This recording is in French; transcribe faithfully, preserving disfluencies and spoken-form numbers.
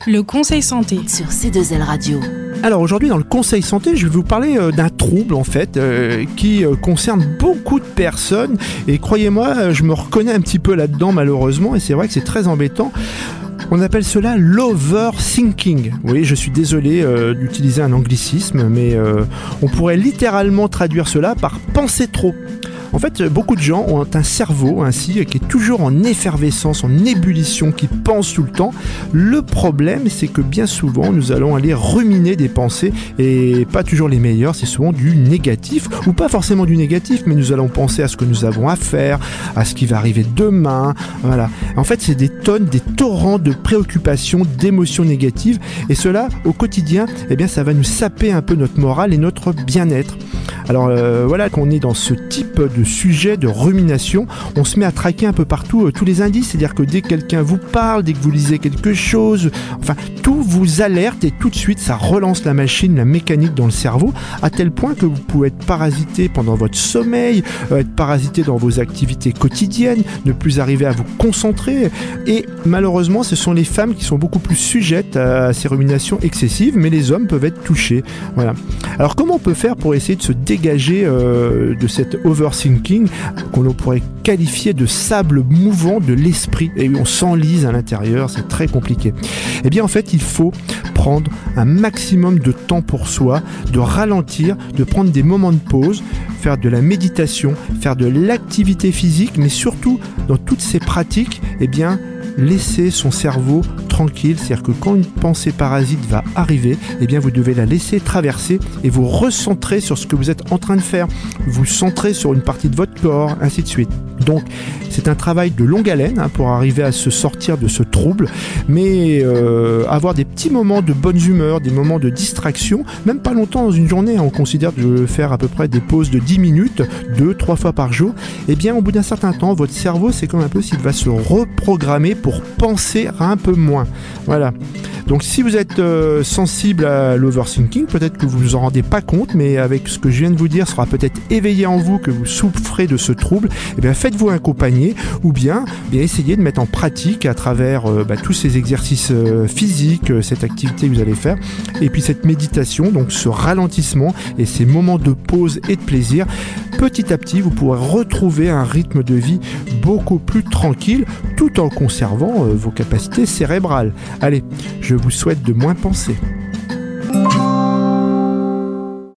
Le conseil santé sur C deux L Radio. Alors aujourd'hui dans le conseil santé, je vais vous parler euh, d'un trouble en fait euh, qui euh, concerne beaucoup de personnes et croyez-moi, je me reconnais un petit peu là-dedans malheureusement et c'est vrai que c'est très embêtant. On appelle cela l'overthinking. Oui, je suis désolé euh, d'utiliser un anglicisme, mais euh, on pourrait littéralement traduire cela par penser trop. En fait, beaucoup de gens ont un cerveau ainsi qui est toujours en effervescence, en ébullition, qui pense tout le temps. Le problème, c'est que bien souvent, nous allons aller ruminer des pensées et pas toujours les meilleures, c'est souvent du négatif ou pas forcément du négatif, mais nous allons penser à ce que nous avons à faire, à ce qui va arriver demain. Voilà. En fait, c'est des tonnes, des torrents de préoccupations, d'émotions négatives et cela, au quotidien, eh bien, ça va nous saper un peu notre morale et notre bien-être. Alors euh, voilà qu'on est dans ce type de sujet de rumination, on se met à traquer un peu partout euh, tous les indices, c'est-à-dire que dès que quelqu'un vous parle, dès que vous lisez quelque chose, enfin tout vous alerte et tout de suite ça relance la machine, la mécanique dans le cerveau, à tel point que vous pouvez être parasité pendant votre sommeil, euh, être parasité dans vos activités quotidiennes, ne plus arriver à vous concentrer et malheureusement ce sont les femmes qui sont beaucoup plus sujettes à ces ruminations excessives, mais les hommes peuvent être touchés. Voilà. Alors comment on peut faire pour essayer de se dégager euh, de cet overthinking qu'on pourrait qualifier de sable mouvant de l'esprit et on s'enlise à l'intérieur, c'est très compliqué. Eh bien en fait il faut prendre un maximum de temps pour soi, de ralentir, de prendre des moments de pause, faire de la méditation, faire de l'activité physique, mais surtout dans toutes ces pratiques, eh bien laisser son cerveau tranquille, c'est-à-dire que quand une pensée parasite va arriver, eh bien vous devez la laisser traverser et vous recentrer sur ce que vous êtes en train de faire, vous centrer sur une partie de votre corps, ainsi de suite. Donc c'est un travail de longue haleine hein, pour arriver à se sortir de ce trouble, mais euh, avoir des petits moments de bonne humeur, des moments de distraction, même pas longtemps dans une journée, hein, on considère de faire à peu près des pauses de dix minutes, deux, trois fois par jour, et bien au bout d'un certain temps, votre cerveau c'est comme un peu s'il va se reprogrammer pour penser un peu moins. Voilà. Donc si vous êtes euh, sensible à l'overthinking, peut-être que vous ne vous en rendez pas compte, mais avec ce que je viens de vous dire, sera peut-être éveillé en vous que vous souffrez de ce trouble, et bien faites-vous accompagner ou bien, bien essayez de mettre en pratique à travers euh, bah, tous ces exercices euh, physiques, euh, cette activité que vous allez faire, et puis cette méditation, donc ce ralentissement et ces moments de pause et de plaisir. Petit à petit, vous pourrez retrouver un rythme de vie beaucoup plus tranquille, tout en conservant euh, vos capacités cérébrales. Allez, je vous souhaite de moins penser.